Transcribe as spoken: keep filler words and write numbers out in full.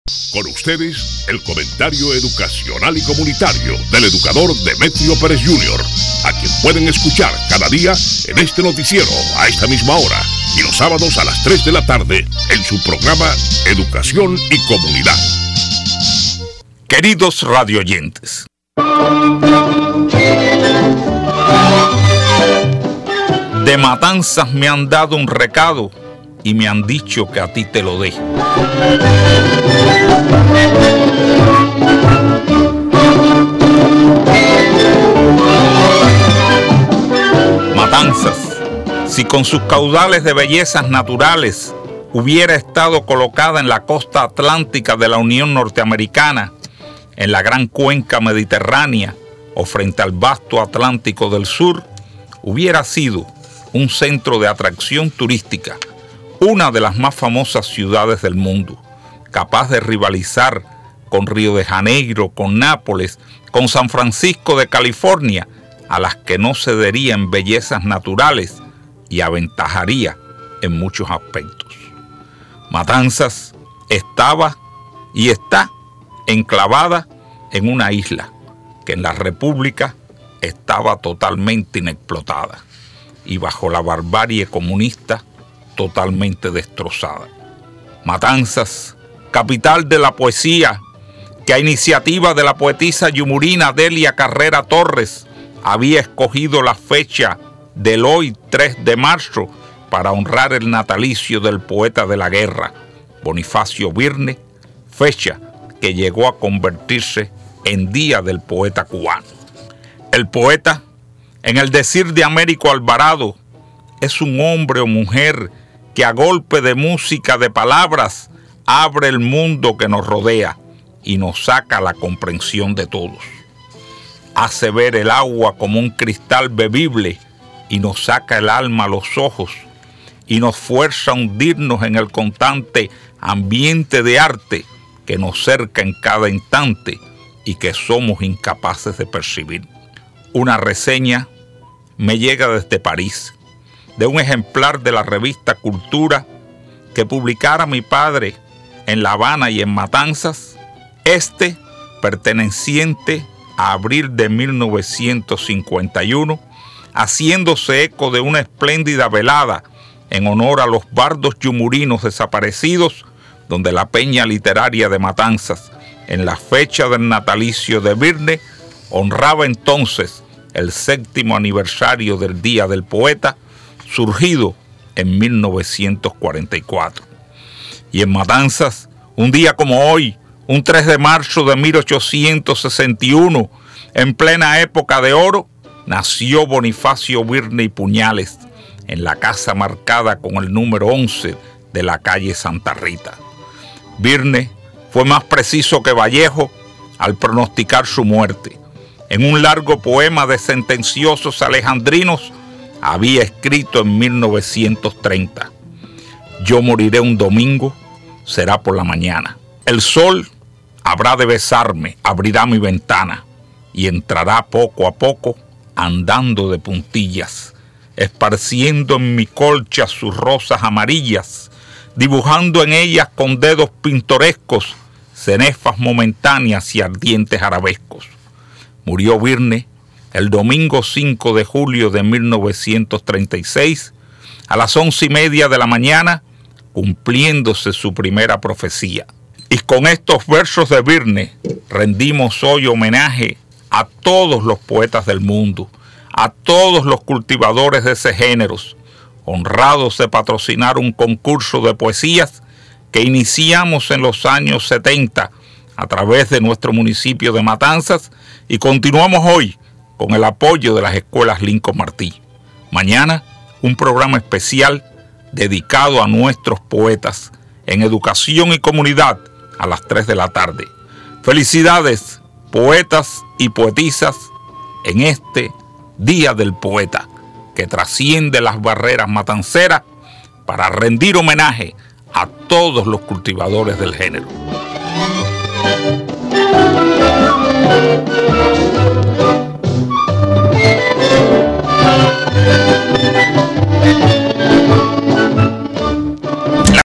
Con ustedes, el comentario educacional y comunitario del educador Demetrio Pérez junior, a quien pueden escuchar cada día en este noticiero a esta misma hora y los sábados a las tres de la tarde en su programa Educación y Comunidad. Queridos radioyentes, de Matanzas me han dado un recado y me han dicho que a ti te lo dé. Matanzas, si con sus caudales de bellezas naturales hubiera estado colocada en la costa atlántica de la Unión Norteamericana, en la gran cuenca mediterránea o frente al vasto Atlántico del Sur, hubiera sido un centro de atracción turística, una de las más famosas ciudades del mundo, capaz de rivalizar con Río de Janeiro, con Nápoles, con San Francisco de California, a las que no cedería en bellezas naturales y aventajaría en muchos aspectos. Matanzas estaba y está enclavada en una isla que en la República estaba totalmente inexplotada y bajo la barbarie comunista totalmente destrozada. Matanzas, capital de la poesía, que a iniciativa de la poetisa yumurina Delia Carrera Torres había escogido la fecha del hoy tres de marzo para honrar el natalicio del poeta de la guerra, Bonifacio Birne, fecha que llegó a convertirse en Día del Poeta Cubano. El poeta, en el decir de Américo Alvarado, es un hombre o mujer que a golpe de música de palabras abre el mundo que nos rodea y nos saca la comprensión de todos. Hace ver el agua como un cristal bebible y nos saca el alma a los ojos y nos fuerza a hundirnos en el constante ambiente de arte que nos cerca en cada instante y que somos incapaces de percibir. Una reseña me llega desde París, de un ejemplar de la revista Cultura que publicara mi padre en La Habana y en Matanzas, este perteneciente a abril de mil novecientos cincuenta y uno, haciéndose eco de una espléndida velada en honor a los bardos yumurinos desaparecidos, donde la peña literaria de Matanzas, en la fecha del natalicio de Birne, honraba entonces el séptimo aniversario del Día del Poeta, surgido en mil novecientos cuarenta y cuatro. Y en Matanzas, un día como hoy, un tres de marzo de mil ochocientos sesenta y uno, en plena época de oro, nació Bonifacio Birne y Puñales, en la casa marcada con el número once de la calle Santa Rita. Birne fue más preciso que Vallejo al pronosticar su muerte. En un largo poema de sentenciosos alejandrinos, había escrito en mil novecientos treinta: yo moriré un domingo, será por la mañana. El sol habrá de besarme, abrirá mi ventana y entrará poco a poco andando de puntillas, esparciendo en mi colcha sus rosas amarillas, dibujando en ellas con dedos pintorescos cenefas momentáneas y ardientes arabescos. Murió Birne el domingo cinco de julio de mil novecientos treinta y seis, a las once y media de la mañana, cumpliéndose su primera profecía. Y con estos versos de Birne rendimos hoy homenaje a todos los poetas del mundo, a todos los cultivadores de ese género, honrados de patrocinar un concurso de poesías que iniciamos en los años setenta a través de nuestro municipio de Matanzas y continuamos hoy con el apoyo de las escuelas Lincoln Martí. Mañana, un programa especial dedicado a nuestros poetas en educación y comunidad a las tres de la tarde. Felicidades, poetas y poetisas, en este Día del Poeta, que trasciende las barreras matanceras para rendir homenaje a todos los cultivadores del género.